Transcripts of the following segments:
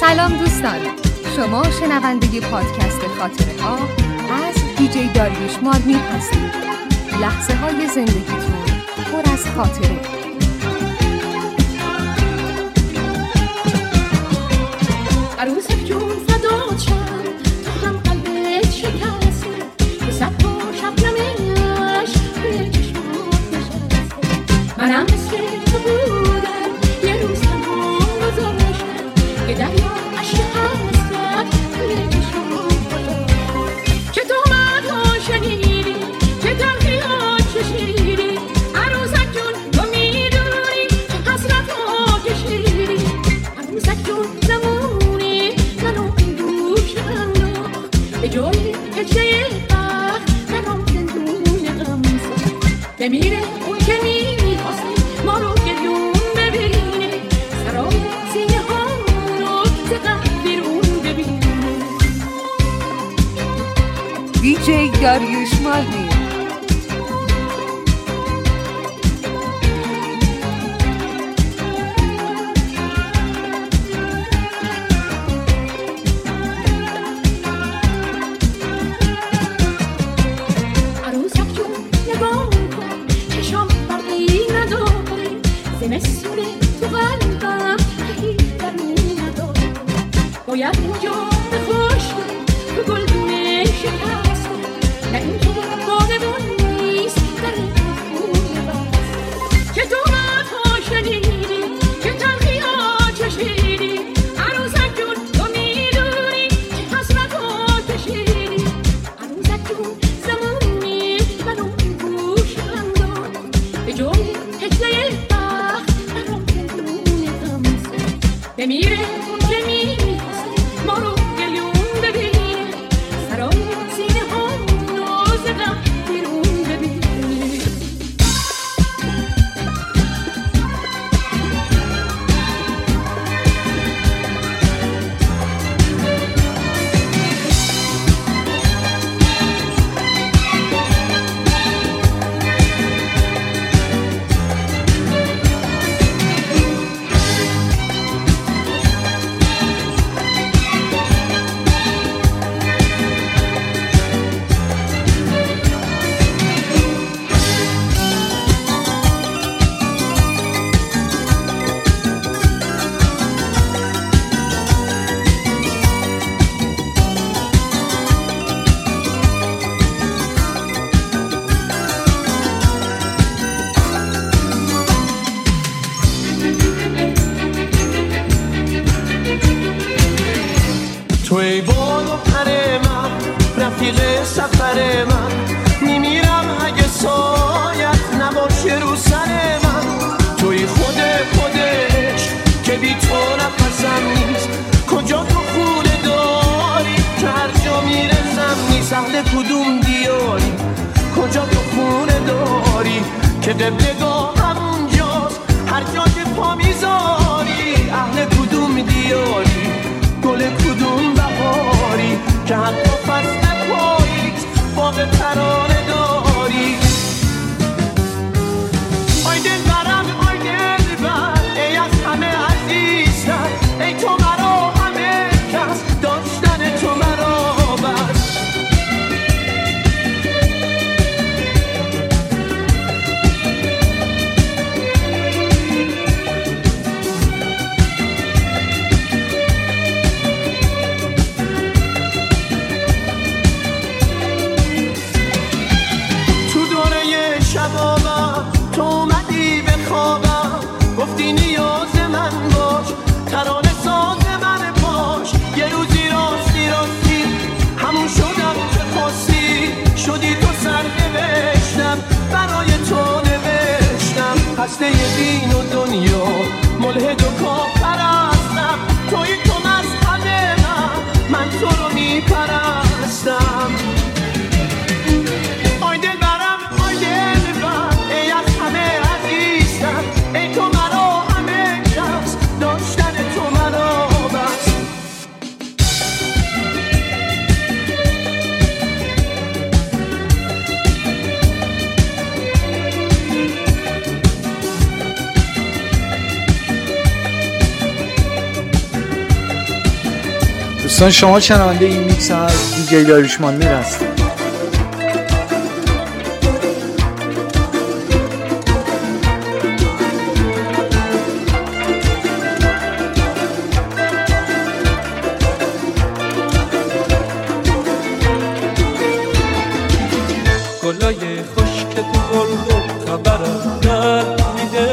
سلام دوستان، شما شنونده پادکست خاطره ها از دیجی داریوش مادمیر هستید. لحظه های زندگیتون پر از خاطره. عروسک جون فدات شم، تو هم قلبت شکسته، به صد تا شبنمش روی چشمات نشسته. منم مثل تو بودم یه روز تنها گذاشتم که دریا عشق هستم روی چشمات گذاشتم. که تو مدها شنیدی، که تلخیات چشیدی، عروسک جون تو میدونی که حسرت ها کشیدی. عروسک جون زمونی منو این دوش انداخت، به جای هجله بخت منم زندون غم ساخت. بمیره اون که میخواسته ما رو گریون ببینه، سرای سینه ها رو ز غم بیرون ببینه. دیجی داریوش مادمیر. عروسک جون نگاه کن، چشام برقی نداره، زمستونه تو قلبم هیچ درمی نداره. باید اینجا به خشکی تو گلدونه شکسته، نه اینکه بادمون نیست در خونه بست. که تو مدها شنیدی، که تلخیات چشیدی، عروسک جون تو میدونی که حسرت ها کشیدی. عروسک جون زمانی منو این گوش انداخت، به جای هجله بخت منو زندون غم ساخت. بمیره اون که میخواسته ما رو گریون ببینه، سرای سینه ها رو ز غم بیرون ببینه. تو ای بال و پر من، رفیق سفر من، میمیرم اگه سایت نباشه رو سر من. توی خودش که بی تو نفسم نیست، کجا تو خونه داری که هر جا میرسم نیست. اهل کدوم دیاری، کجا تو خونه داری که قبلگاه همونجاست هر جا که پا میذاری. اهل کدوم دیاری، گل کدوم بهاری که حتی فصل پاییز باغ ترانه داری. آی دلبرم آی دلبر، ای از همه عزیزتر، ای تو مرا همه کس، داشتن تو مرا بس. دوستان شما شنونده این میکس از دیجی داریوش مانمیر هستید. گلای خشک تو گلگون خبر از درد میده،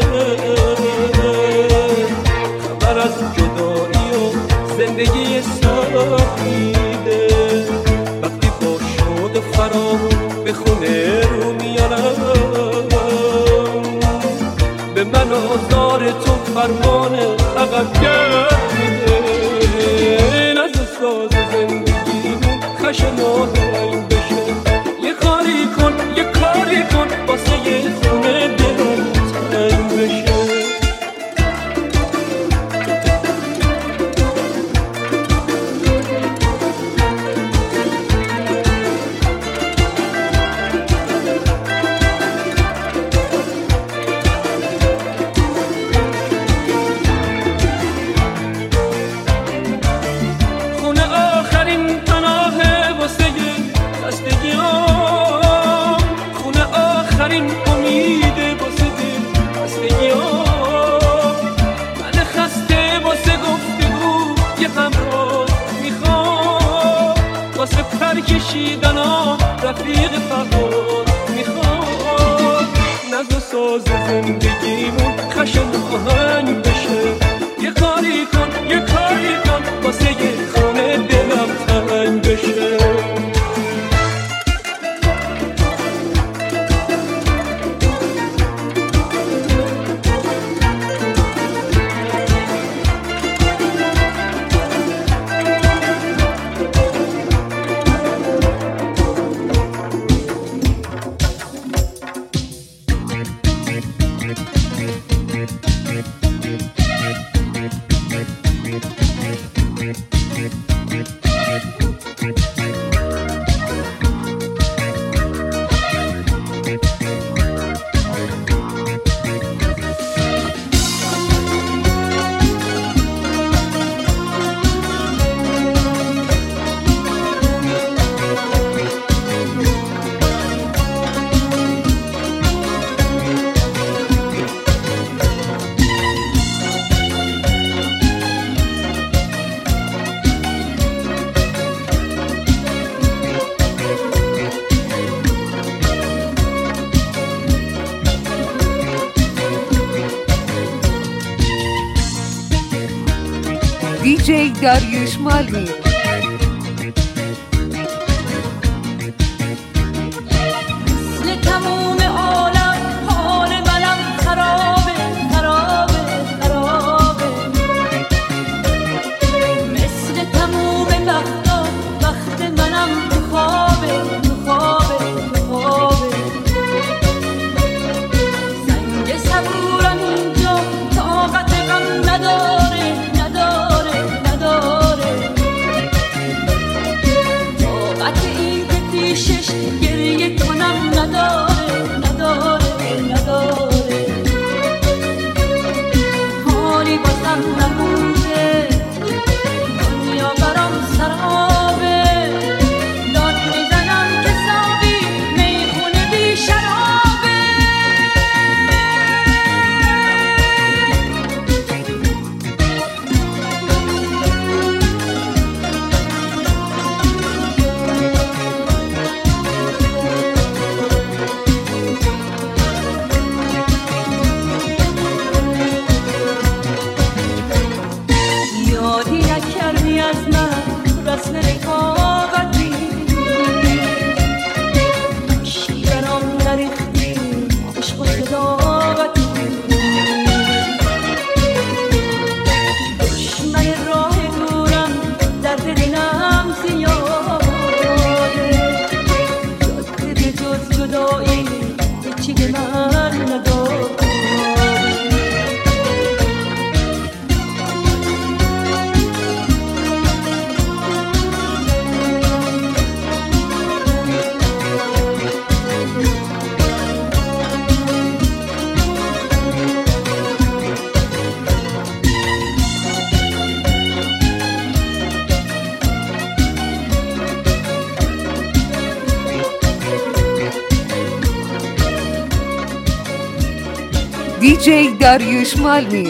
خبر از جدایی و زندگی سخت میده. وقتی با شوق فرامون به خونه رو میارم، به من آزار تو فرمان عقب گرد میده. ناز و ساز زندگیمون خشن و رنگ بشه، یه کاری کن واسه یه خونه دلم تنگ بشه. خونه آخرین پناهه واسه خستگیام، خونه آخرین امیده واسه خستگیام. من خسته واسه گفتگو یه همراز میخوام، واسه پر کشیدن رفیق پرواز میخوام. ناز و ساز زندگیمون خشن آهنگ بشه، یه کاری کن واسه یه خونه دلم تنگ بشه. دیجی داریوش مانمیر. مثل تموم عالم حال منم خرابه خرابه خرابه، مثل تموم وقتا وقت منم تو خوابه تو خوابه تو خوابه. زنگ صبورم اینجا طاقت غم نداره نداره نداره، طاقت این که پیشش گریه کنم نداره نداره نداره. حالی بازم نمونده، دنیا برام سرابه، داد میزنم که ساقی میخونه بی شرابه. یادی نکردی از من رسم رفاقتی، شیرم نریختی عشق و صداقتی. دشمن راه دورم درد دلم زیاده، یاد به جز جدایی هیچی به من نداره. دیجی داریوش مالمیر.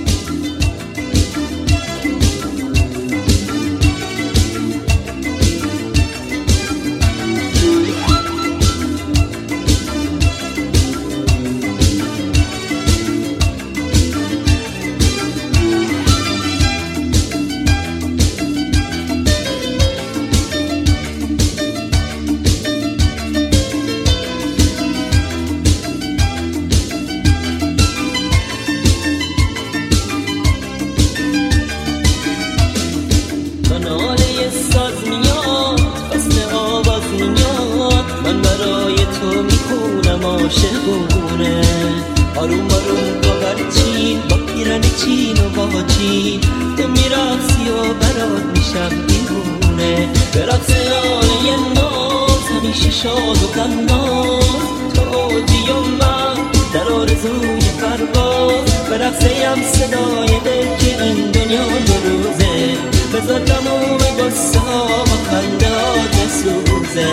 عاشقونه آروم آروم با برچین با پیرن چین و با چین تو میراسی و برات میشم دیوونه برات آله ناز همیشه شاد و غمناز تو اوجی و من در آرزوی پرواز برقصیم صدای دل که این دنیا دو روزه بذار تموم قصه ها با خنده ها بسوزه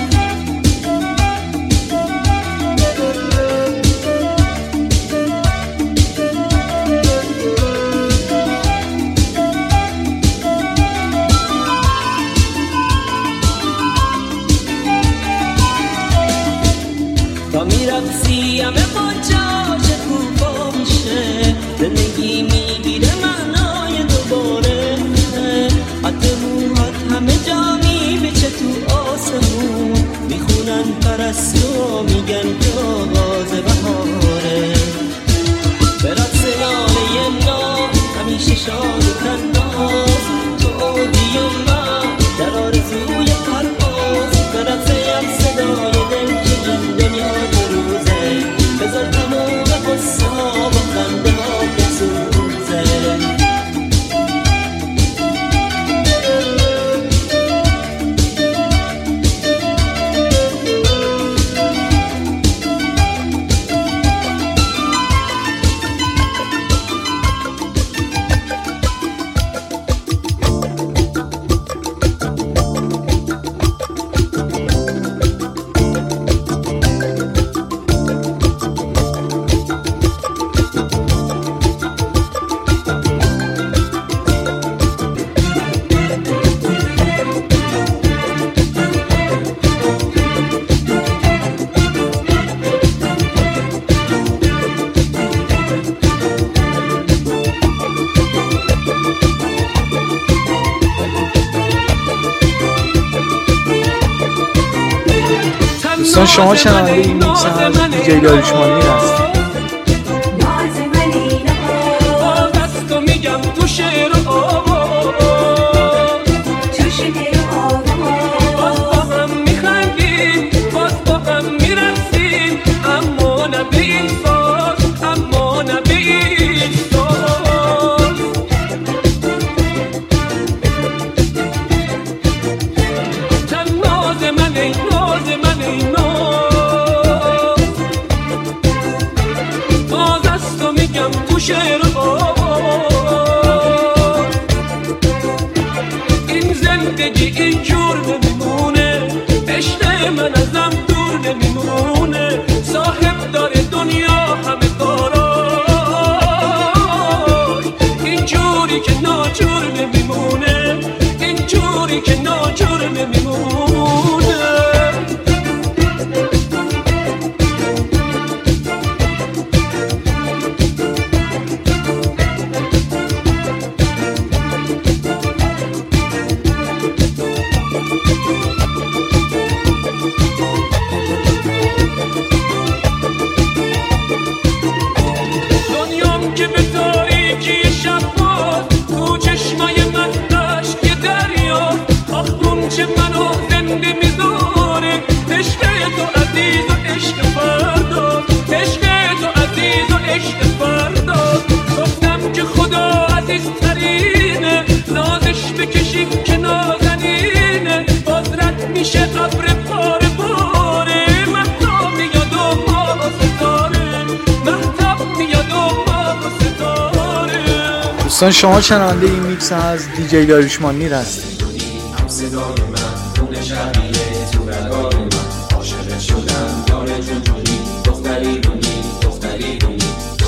تا میرقصی همه باجاش کوفا میشه زندگی میگیره معنای دوباره حتی موهات همه جا میبیچه تو آسمون میخونن پرستو میگن که آغاز بهاره به رقص لاله نام همیشه شاد و تناز تو اوجی و من در آرزوی پرواز به رقصیم صدای دل که این دنیا دو روزه بذار تمام قصه ها با خنده ها بسوزه دوستان شما شنونده این میکس از دیجی داریوش مالمیر هستید. این زندگی اینجور نمیمونه عشق من ازم دور نمیمونه صاحب داره دنیا همه کاراش اینجوری که ناجور نمیمونه اینجوری که ناجور نمیمونه دوستان شما شنونده این میکس از دیجی داریوش مالمیر هستید. صدای من خونه شبیه تو رگای من عاشق شدم یار جونجونی دختری رونی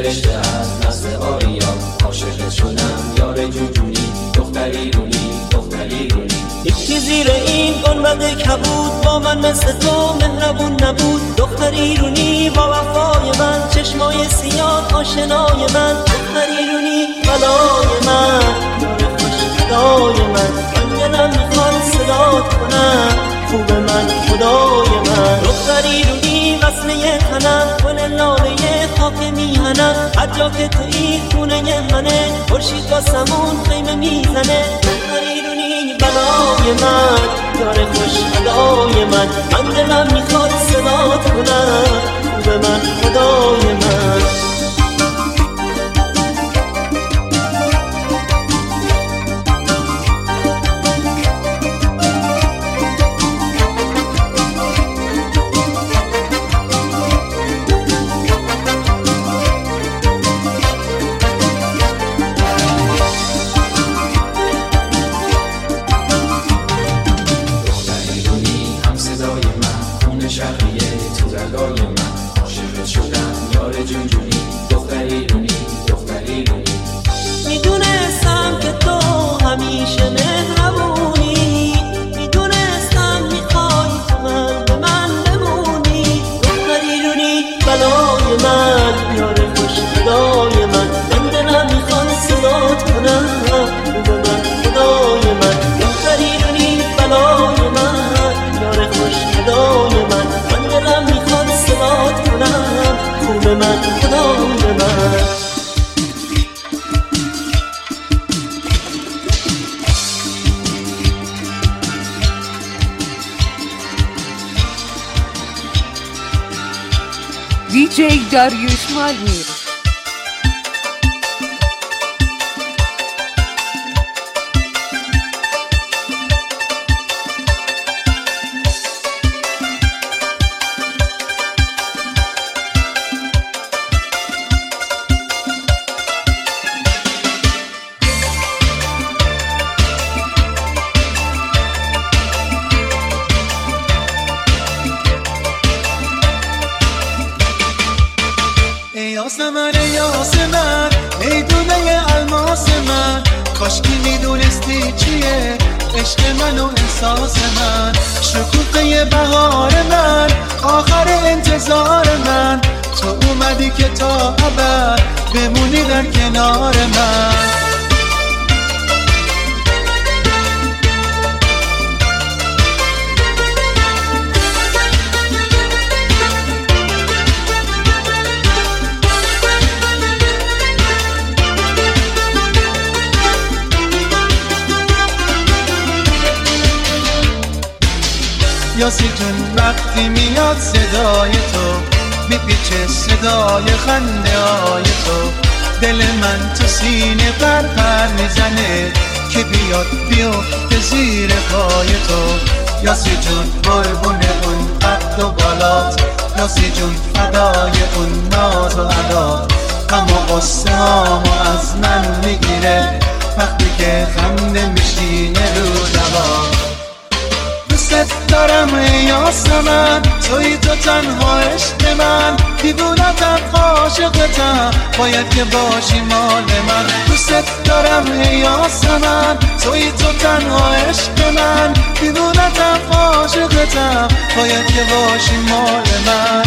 نوشته از نسل آریا عاشقت شدم یار جونجونی دختری رونی دختری رونی. یکی زیر این گنبد کبود با من مثل تو مهربون نبود. دختری رونی با وفای من چشمای سیاه آشنای من. دختری رونی بلای من یار خوش خدای من. من دلم میخواد صدات کنم خوب من خدای من. دختری رونی وصله تنم گل لاله خاک میهنم. هر جا که تویی خونه منه خورشید با سمون خیمه میزنه. دختری رونی بلای من یار خوش خدای من. من دلم میخواد صدات کنم خوب من خدای من. میدونستم که تو همیشه مهربونی. میدونستم میخوای تو من به من بمونی. دختری رونی بلای من یار خوش خدای من. من دلم میخواد صدات کنم خوب من خدای من. دختری رونی بلای من یار خوش خدای من. من دلم میخواد صدات کنم خوب من خدای من. دیجی داریوش مادمیر. یاسمن یاسمن ای دونه الماس من. کاشکی میدونستی چیه عشق من و احساس من. شکوفه بهار من آخر انتظار من. تو اومدی که تا ابد بمونی در کنار من. یاسی جون وقتی میاد صدای تو میپیچه صدای خنده های تو. دل من تو سینه پر میزنه که بیاد بیفته زیر پای تو. یاسی جون قربون اون قد و بالات. یاسی جون فدای اون ناز و عدات. اما قصه هامو از من میگیره وقتی که خنده میشینه رو لبات. دوست دارم ای یاسمن توی تو تنها عشق من. دیوونتم عاشقتم باید که باشی مال من. دوست دارم ای یاسمن توی تو تنها عشق من. دیوونتم عاشقتم باید که باشی مال من.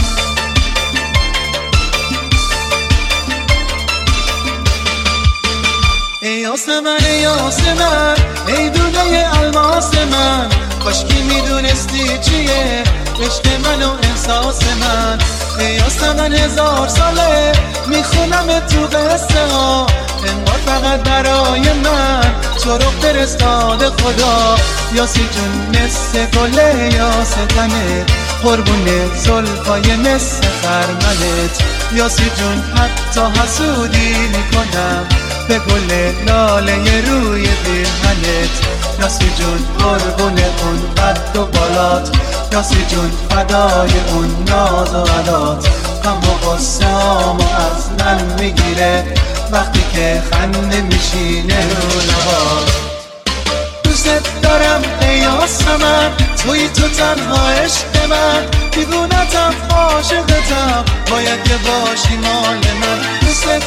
ای یاسمن ای یاسمن ای دونه الماس من. کاشکی میدونستی چیه عشق من و احساس من. ای یاسمن 1000 ساله میخونم تو قصه ها. انگار فقط برای من تو رو فرستاده خدا. یاسی جون مثل گل یاستنه قربون زلفای مثل خرمنت. یاسی جون حتی حسودی میکنم به گل لاله روی پیرهنت. یاسی جون قربون اون قد و بالات. یاسی جون فدای اون ناز و عدات. اما قصه هامو از من میگیره وقتی که خنده میشینه رو لبات. دوست دارم ای یاسمن توی تو تنها عشق من. دیوونتم عاشقتم باید که باشی مال من. دوست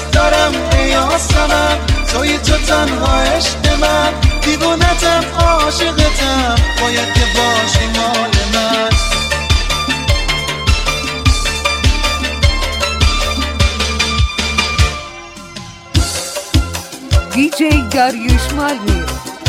دلم ای آسمم، توی تو تنها عشق من، دیوونتم عاشقتم، باید که باشی مال من. دیجی داریوش مالمیر.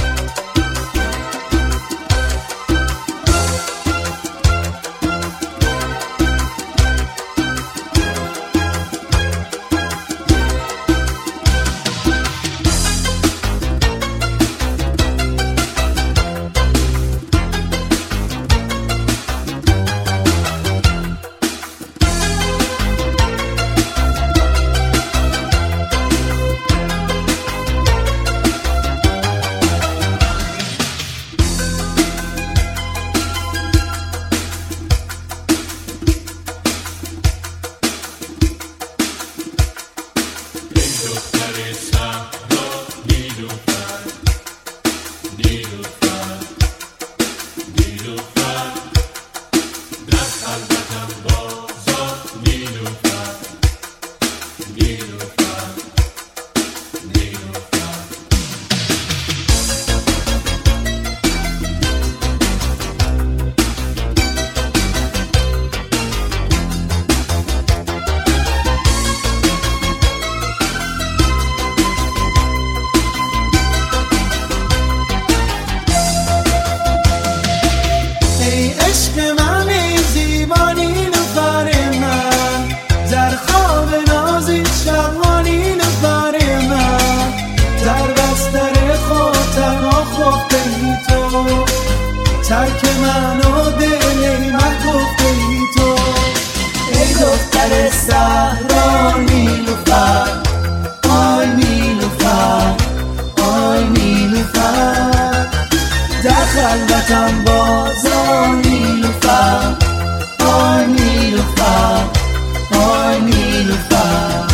ترک من و دل من گفته ای تو، ای دختر صحرا نیلوفر، آی نیلوفر، آی نیلوفر، در خلوتم بازا نیلوفر، آی نیلوفر، آی نیلوفر.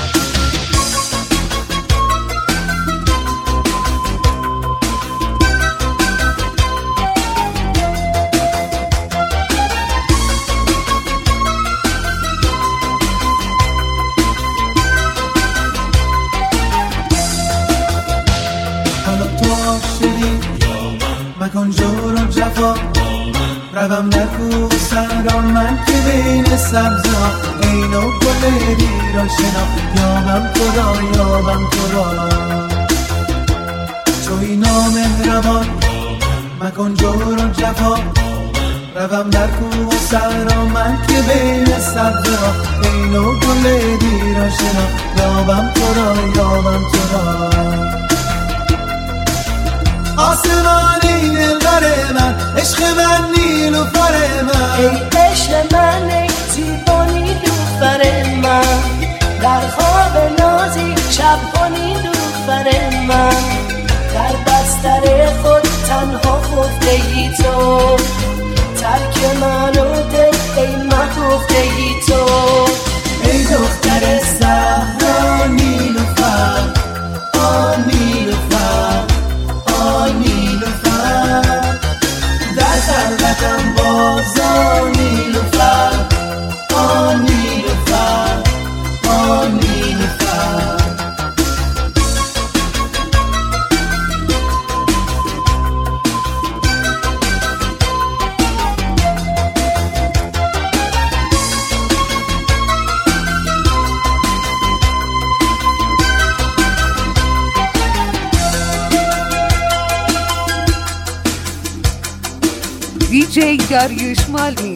مکن جور و جفا، روم نکو سرا من که بین سبزا، اینو گل دیرا شنا، یابم تو را، یابم تو را. توی نامهربان مکن جور و جفا، روم نکو سرا من که بین سبزا، اینو گل دیرا شنا، یابم تو را، یابم تو را. آسمانی دلبر من، عشق من نیلوفر من، ای عشق من، ای زیبا نیلوفر من، در خواب نازی شبها نیلوفر من، در بستر خود تنها خفته ای تو، ترک من و دل ای مخفته ای تو، ای دختر صحرا نیلوفر، آ نیلوفر، آی نیلوفر، در خلوتم بازا نیلوفر، آی نیلوفر، آی نیلوفر. دیجی داریوش مالمیر.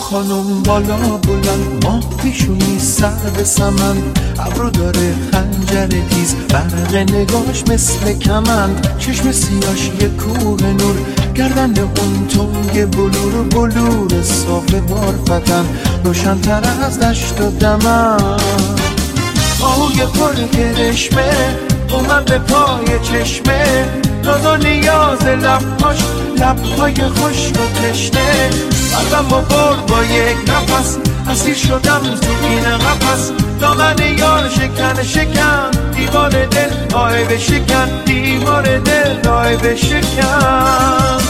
خانم بالا بلند، ماه پیشونی سر به سمن، ابرو داره خنجر تیز، برق نگاش مثل کمند، چشم سیاش یه کوه نور، گردن اون تنگ بلور بلور صاف بارفتن، روشن‌تر از دشت و دمن. آهوی پر کرشمه اومد به پای چشمه، ناز و نیاز لبهاش، لبهای خشک و تشنه، قلبم با برد با یک نفس، اسیر شدم تو این قفس، دامن یار شکن شکن، دیوار دل آی بشکن، دیوار دل آی بشکن.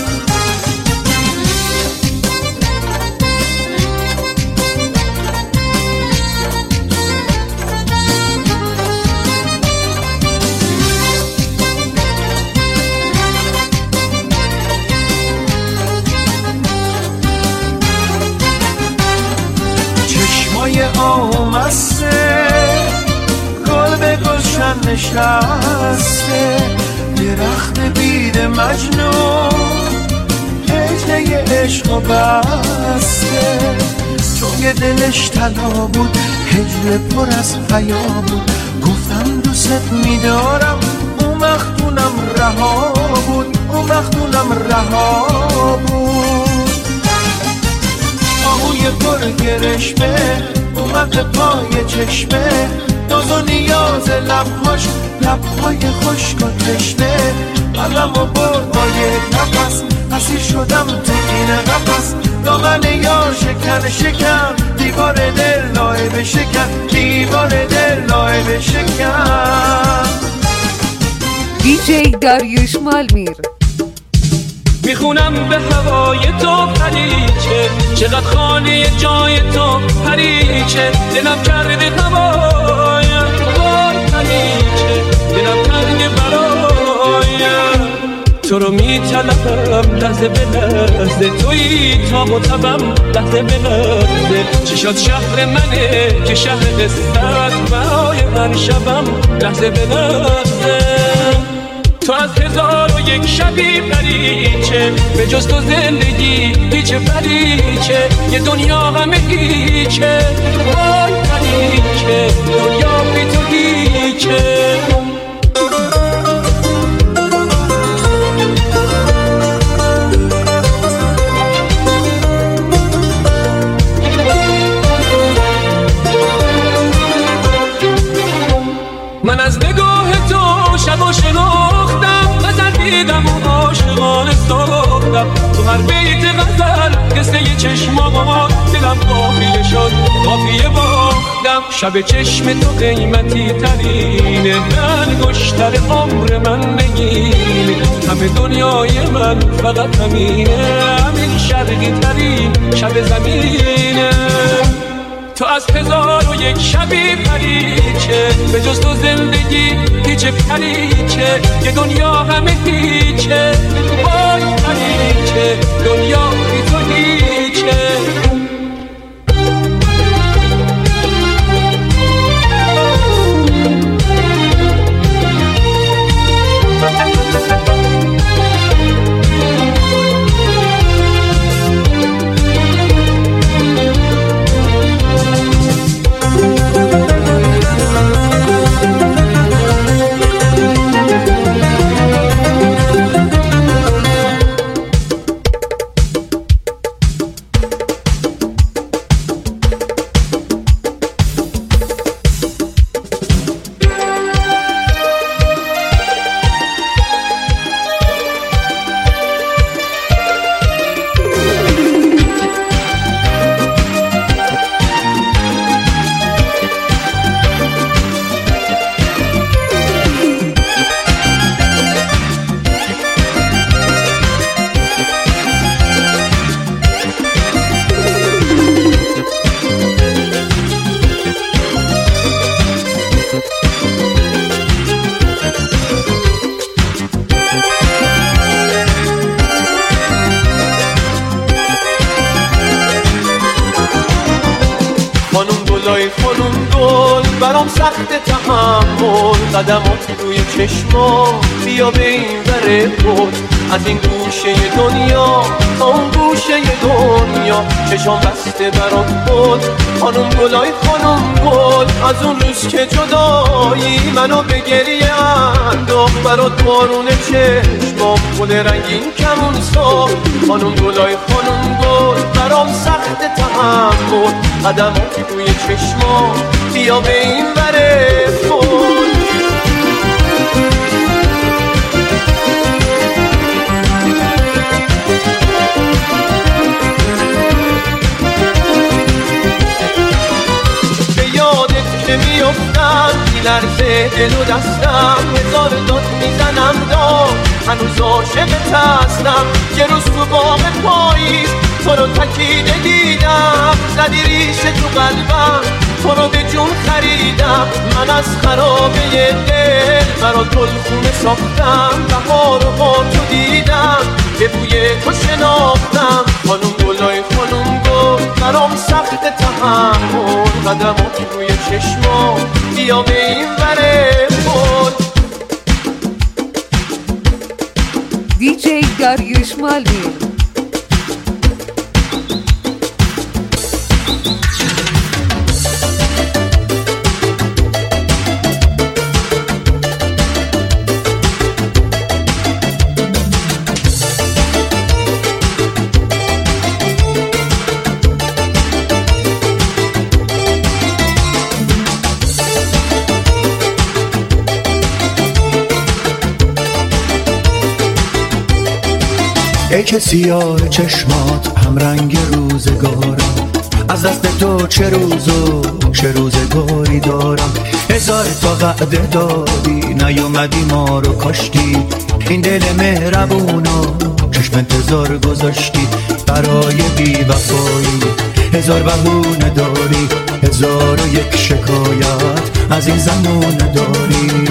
آمسته گل به گلشن نشسته، درخت بید مجنون هجله عشق و بسته، توی دلش طلا بود هجله پر از حیا بود، گفتم دوست میدارم اون مختونم رها بود، اون مختونم رها بود. آهوی پر گرشمه اومد به پای چشمه، ناز و نیاز لبهاش، لبهای خشک و تشنه، قلبم و برد با یک نفس، اسیر شدم تو این قفس، دامن یار شکن شکن، دیوار دل لای بشکن، دیوار دل لای بشکن. دیجی داریوش مالمیر. میخونم به هوای تو پریچه، چقدر خالی جای تو پریچه، دلم کرده هوایم وای پریچه، دلم کرده برایم، تو رو میطلبم لحظه به لحظه، تویی تا مطبم لحظه به لحظه، چشات شهر منه که شهر قصت، برای من شبم لحظه به لحظه. تو از 1001 شبی پریچه، به جز تو زندگی هیچ پریچه، یه دنیا همه هیچه، وای پریچه، دنیا بی تو هیچه. من از نگاه تو شب و شناختم، غزل دیدم و عاشقانه ساختم، تو هر بیت غزل قصه ی چشمات، دلم قافیه شد قافیه باختم، شب چشم تو قیمتی ترینه، من گشتر عمر من نگینه، همه دنیای من فقط همینه، همین شرقی ترین شب زمینه. تو از 1001 شبی پریچه، به جز تو زندگی هیچ پریچه، یه دنیا همه هیچه، وای پریچه، دنیا بی تو هیچه. خانم گل برام سخت تحمل، قدمات روی چشما بیا به این وره بود، از این گوشه دنیا تا اون گوشه دنیا، چشم بسته برات بود خانم گلای خانم گل. از اون روز که جدایی منو به گریه انداخت، برات بارون چشمام گل رنگین کمون ساخت. خانم گلای خانم گل برام سخت تحمل، قدمات روی چشمام بیا به این وره فول. میافتم میلرزه دل و دستم، هزار داد میزنم داد هنوز عاشقت هستم. یه روز تو باغ پاییز تو رو تکیده دیدم، زدی ریشه تو قلبم تو رو به جون خریدم. من از خرابه دل برات گلخونه ساختم، بهار و با تو دیدم به بوی تو شناختم. خانم گلای خانم گل برام سخت تحمل، قدمات روی چشما بیا به این وره فول. دیجی داریوش مالمی. ای که سیاه چشمات هم رنگ روزگارم، از دست تو چه روزگاری دارم. هزار تا وعده دادی نیومدی ما رو کاشتی، این دل مهربونو چشم انتظار گذاشتی. برای بی وفایی هزار بهونه داری، هزار و یک شکایت از این زمونه داری.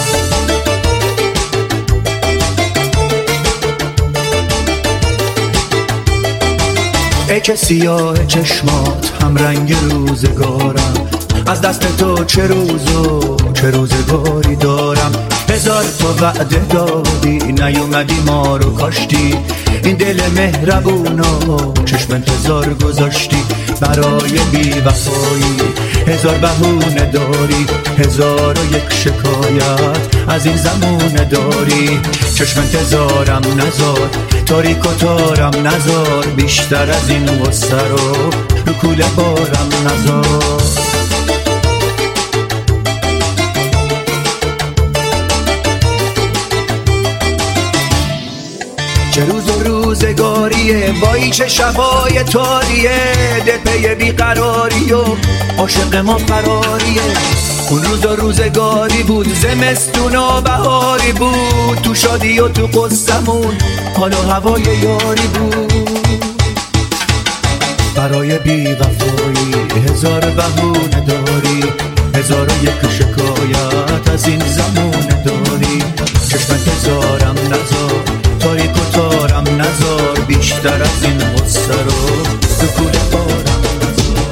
ای که سیاه چشمات هم رنگ روزگارم، از دست تو چه روزگاری دارم. هزار تا وعده دادی نیومدی ما رو کاشتی، این دل مهربونو چشم انتظار گذاشتی. برای بی وفایی هزار بهونه داری، هزار و یک شکایت از این زمونه داری. چشم انتظارم نزار، تاریک و تارم نزار، بیشتر از این غصه رو کوله بارم نزار. چه روز و روزگاریه وای چه شبای تاریه، دل پی بیقراری و عاشق ما فراریه. اون روز و روزگاری بود، زمستون و بهاری بود، تو شادی و تو قصمون حال و هوای یاری بود. برای بی وفایی هزار بهونه داری، هزار و یک شکایت از این زمونه داری. چشم انتظارم نزار، تاریک و تارم نزار، بیشتر از این غصه رو تو کوله بارم نزار.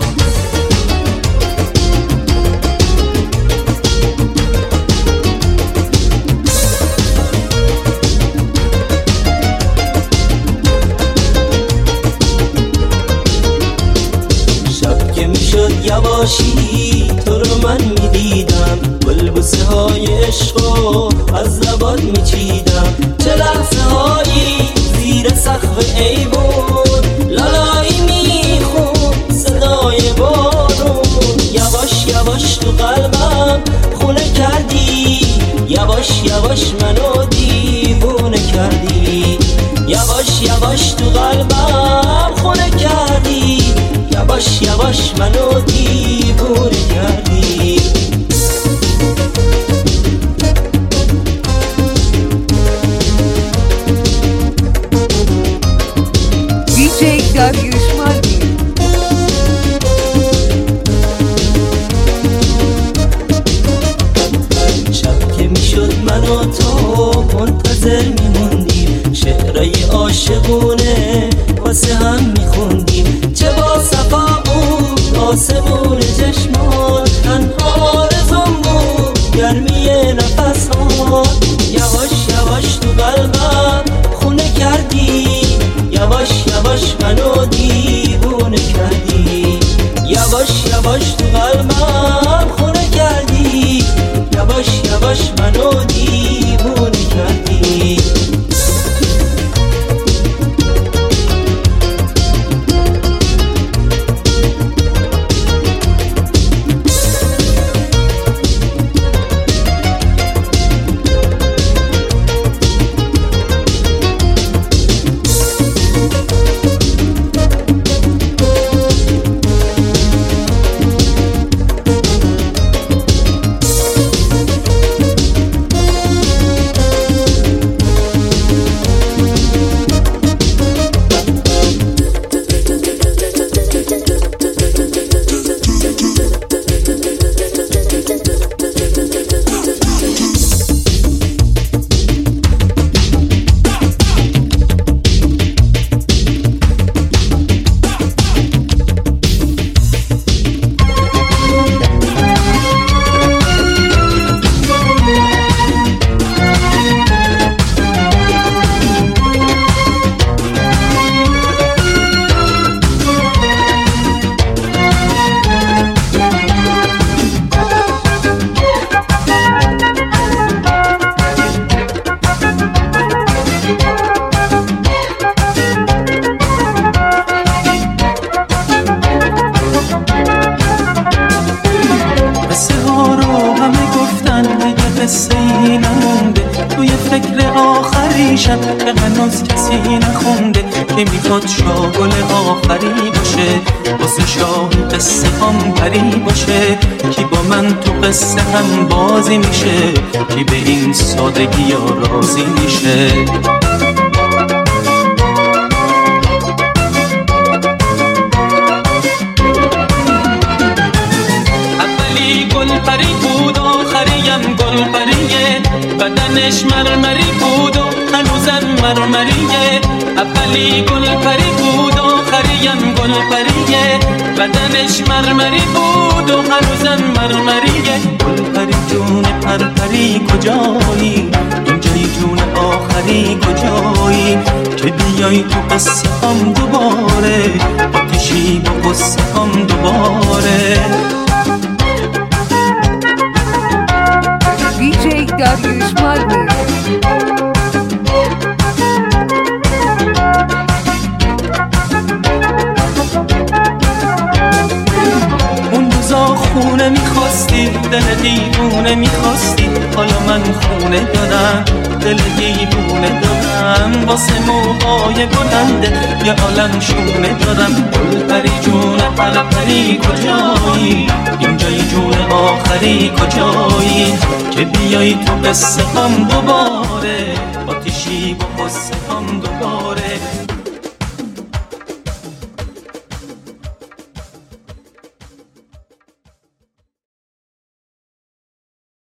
شب که میشد یواشی تو رو من میدیدم، بلبوسه های عشقو از لبات میچیدم. چه لحظه هایی زیر سقف ایوون لالایی میخون صدای بارون. یواش یواش تو قلبم خونه کردی، یواش یواش منو دیوونه کردی. یواش یواش تو قلبم خونه کردی، یواش یواش منو دیوونه کردی. دیجی داریوش مالمی. شب که میشد من و تو منتظر میموندیم، شعرهای عاشقونه واسه هم میخوندیم. چه با صفا بود آسمون چشمات، تنها آرزوم بود گرمی نفس ها. یواش یواش تو قلبم خونه یواش تو قلبم خونه کردی، یواش یواش منو دیوونه کردی. که هنوز کسی نخونده که میخواد شاگل آخری باشه، واسه شاهی قصه هم پری باشه. کی با من تو قصه هم بازی میشه، کی به این سادگی ها راضی میشه. اولی گل پری بود آخریم گل پریه، بدنش مرمری بود و هنوزم مرمریه. اولی گل پری بود آخریم گل پریه، بدنش مرمری بود و هنوزم مرمریه. گل پری جون پرپری کجایی، اینجای جون آخری کجایی، که بیای تو قصه هم دوباره، آتشی با قصه هم دوباره. دیجی داریوش مادنی. اون روزا خونه میخواستی، دل دیوونه میخواستی، حالا من خونه دارم، دل دیوونه دارم. واسه موهای بلنده یه عالم شونه دارم. گل پری جون پرپری کجایی، اینجای جون آخری کجایی، که بیایی تو قصه هم دوباره، آتیشی با قصه هم دوباره.